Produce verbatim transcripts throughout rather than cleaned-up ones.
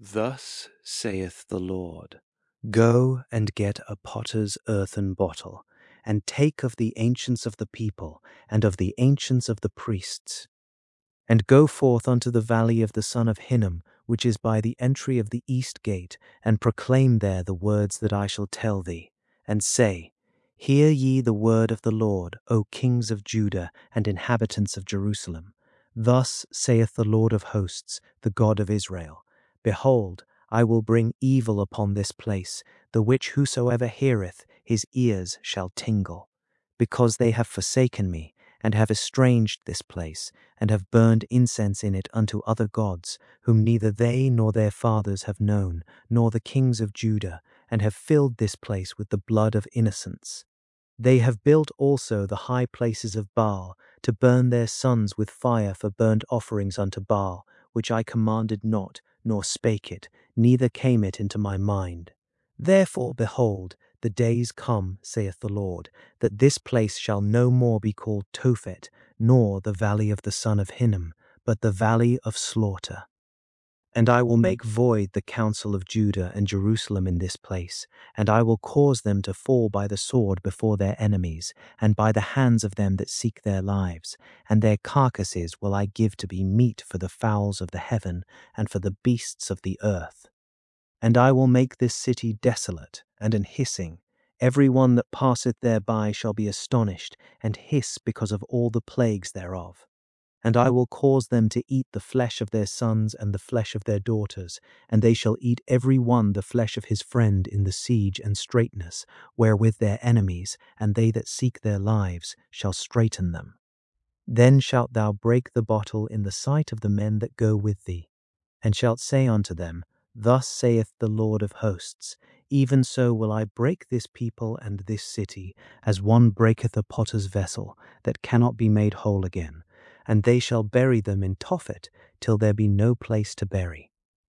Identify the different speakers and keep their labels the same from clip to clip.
Speaker 1: Thus saith the Lord, Go and get a potter's earthen bottle, and take of the ancients of the people, and of the ancients of the priests, and go forth unto the valley of the son of Hinnom, which is by the entry of the east gate, and proclaim there the words that I shall tell thee, and say, Hear ye the word of the Lord, O kings of Judah and inhabitants of Jerusalem. Thus saith the Lord of hosts, the God of Israel, Behold, I will bring evil upon this place, the which whosoever heareth, his ears shall tingle, because they have forsaken me, and have estranged this place, and have burned incense in it unto other gods, whom neither they nor their fathers have known, nor the kings of Judah, and have filled this place with the blood of innocents. They have built also the high places of Baal, to burn their sons with fire for burnt offerings unto Baal, which I commanded not, nor spake it, neither came it into my mind. Therefore, behold, the days come, saith the Lord, that this place shall no more be called Tophet, nor the valley of the son of Hinnom, but the valley of slaughter. And I will make void the counsel of Judah and Jerusalem in this place, and I will cause them to fall by the sword before their enemies, and by the hands of them that seek their lives, and their carcasses will I give to be meat for the fowls of the heaven, and for the beasts of the earth. And I will make this city desolate and an hissing. Every one that passeth thereby shall be astonished, and hiss because of all the plagues thereof. And I will cause them to eat the flesh of their sons and the flesh of their daughters, and they shall eat every one the flesh of his friend in the siege and straitness, wherewith their enemies, and they that seek their lives, shall straiten them. Then shalt thou break the bottle in the sight of the men that go with thee, and shalt say unto them, Thus saith the Lord of hosts, Even so will I break this people and this city, as one breaketh a potter's vessel, that cannot be made whole again, and they shall bury them in Tophet, till there be no place to bury.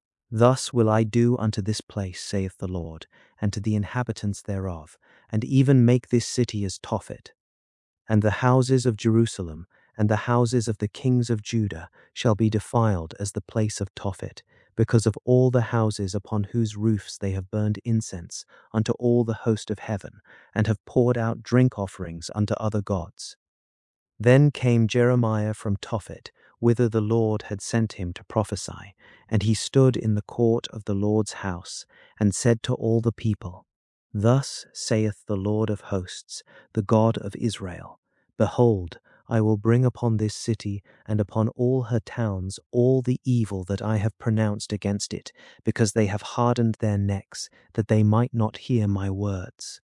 Speaker 1: Thus will I do unto this place, saith the Lord, and to the inhabitants thereof, and even make this city as Tophet. And the houses of Jerusalem, and the houses of the kings of Judah, shall be defiled as the place of Tophet, because of all the houses upon whose roofs they have burned incense unto all the host of heaven, and have poured out drink offerings unto other gods. Then came Jeremiah from Tophet, whither the Lord had sent him to prophesy, and he stood in the court of the Lord's house, and said to all the people, Thus saith the Lord of hosts, the God of Israel, Behold, I will bring upon this city and upon all her towns all the evil that I have pronounced against it, because they have hardened their necks, that they might not hear my words.